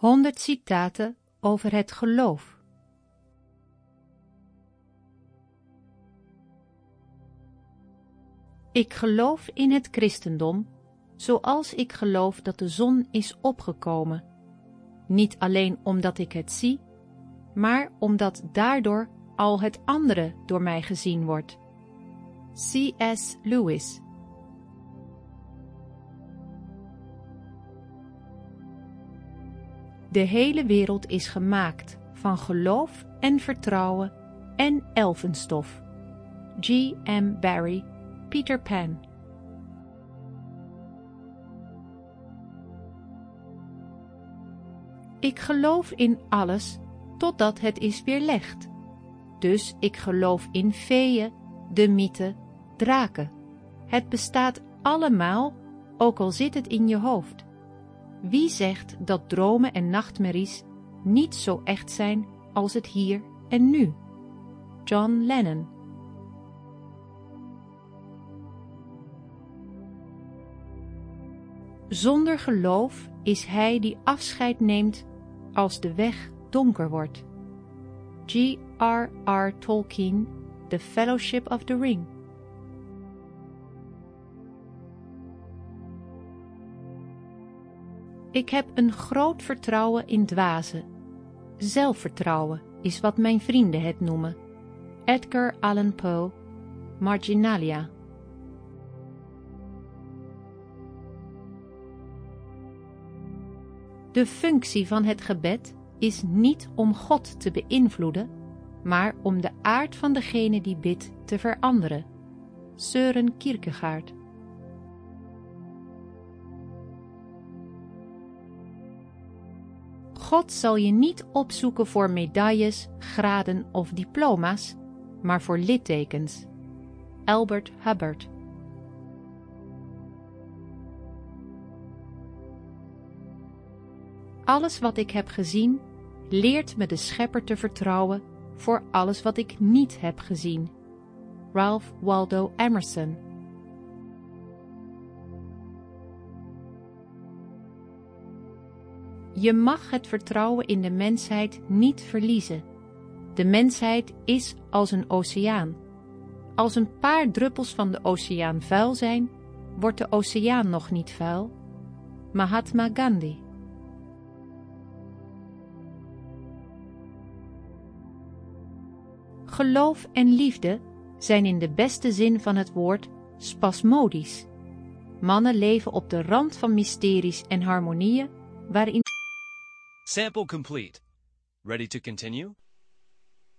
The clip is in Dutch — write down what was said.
100 citaten over het geloof. Ik geloof in het christendom, zoals ik geloof dat de zon is opgekomen. Niet alleen omdat ik het zie, maar omdat daardoor al het andere door mij gezien wordt. C.S. Lewis. De hele wereld is gemaakt van geloof en vertrouwen en elfenstof. G.M. Barrie, Peter Pan. Ik geloof in alles totdat het is weerlegd. Dus ik geloof in feeën, de mythe, draken. Het bestaat allemaal, ook al zit het in je hoofd. Wie zegt dat dromen en nachtmerries niet zo echt zijn als het hier en nu? John Lennon. Zonder geloof is hij die afscheid neemt als de weg donker wordt. G.R.R. Tolkien, The Fellowship of the Ring. Ik heb een groot vertrouwen in dwazen. Zelfvertrouwen is wat mijn vrienden het noemen. Edgar Allan Poe, Marginalia. De functie van het gebed is niet om God te beïnvloeden, maar om de aard van degene die bidt te veranderen. Søren Kierkegaard. God zal je niet opzoeken voor medailles, graden of diploma's, maar voor littekens. Albert Hubbard. Alles wat ik heb gezien, leert me de Schepper te vertrouwen voor alles wat ik niet heb gezien. Ralph Waldo Emerson. Je mag het vertrouwen in de mensheid niet verliezen. De mensheid is als een oceaan. Als een paar druppels van de oceaan vuil zijn, wordt de oceaan nog niet vuil. Mahatma Gandhi. Geloof en liefde zijn in de beste zin van het woord spasmodisch. Mannen leven op de rand van mysteries en harmonieën waarin... Sample complete. Ready to continue?